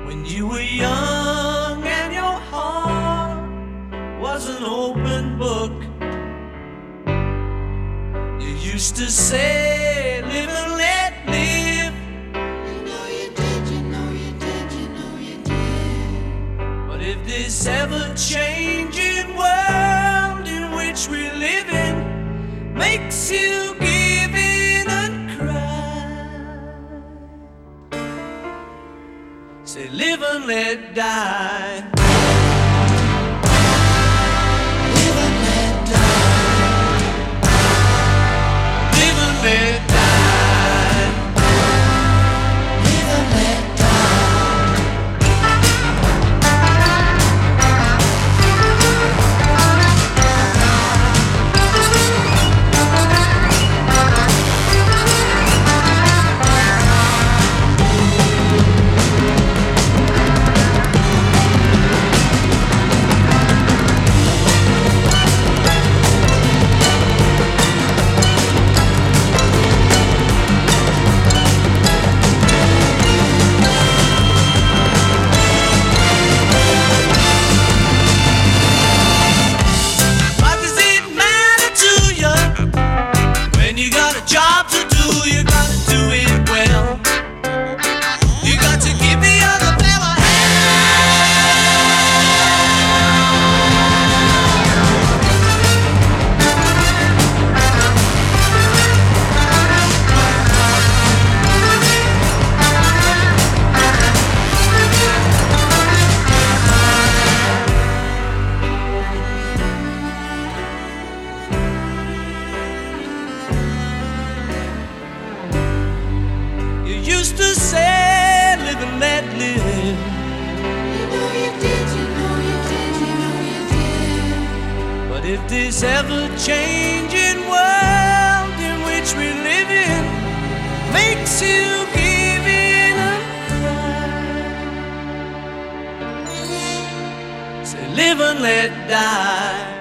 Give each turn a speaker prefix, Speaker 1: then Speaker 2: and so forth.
Speaker 1: When you were young and your heart was an open book, you used to say, live and let live.
Speaker 2: You know you did, you know you did, you know you did.
Speaker 1: But if this ever-changing world in which we live in makes you give in and cry, say live and let die.
Speaker 2: Live and let die.
Speaker 1: Live and let die.
Speaker 2: Live and let die.
Speaker 1: What does it matter to you when you got a job to do? You gotta do it well. You got to give the other fella You used to say, live and let live.
Speaker 2: You know you did, you know you did, you know you did.
Speaker 1: But if this ever-changing world in which we live in makes you give in and cry, say live and let die.